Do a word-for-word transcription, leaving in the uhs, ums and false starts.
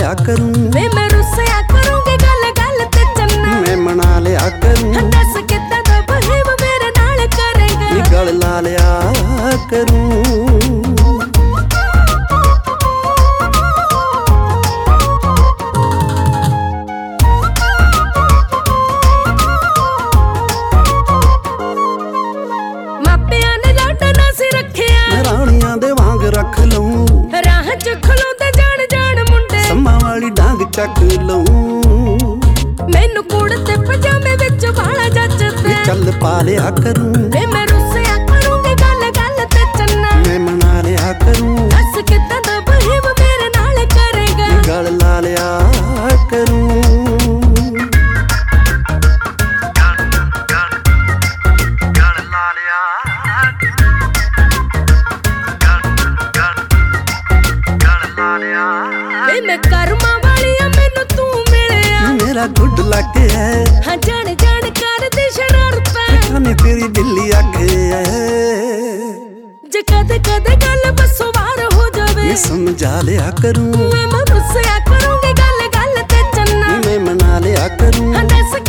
लिया करूं वे मैं रुस्सिया करूंगी गल गल ते चन्ना मैं मना लिया करूं दस कितना दा बहेव मेरे नाल करेगा गल ला लिया करूं रख लूं राह च खलोंदे जान जान मुंडे सम्मा वाली डांग चक लूं मैनू कूड़ ते पजामे विच वाला जचदे चल पा लिया करूं वे मैं रुस्सिया करूंगी गल गल ते चन्ना मैं मना लिया करूं दस कितना दा बहेव मेरे नाल करेगा गल ला लिया करूं वे मैं कर्मा वाली आ मैनू तू मिलिया मेरा गुड लक है हाँ जान जान कर दी शरारतां खाने तेरी दिल्ली अख है जे कदे कदे गल बसों वार हो जावे मैं समझा लिया करूं मैं रुस्सिया करूंगी गल गल ते चन्ना मैं मना लिया करूं हाँ दस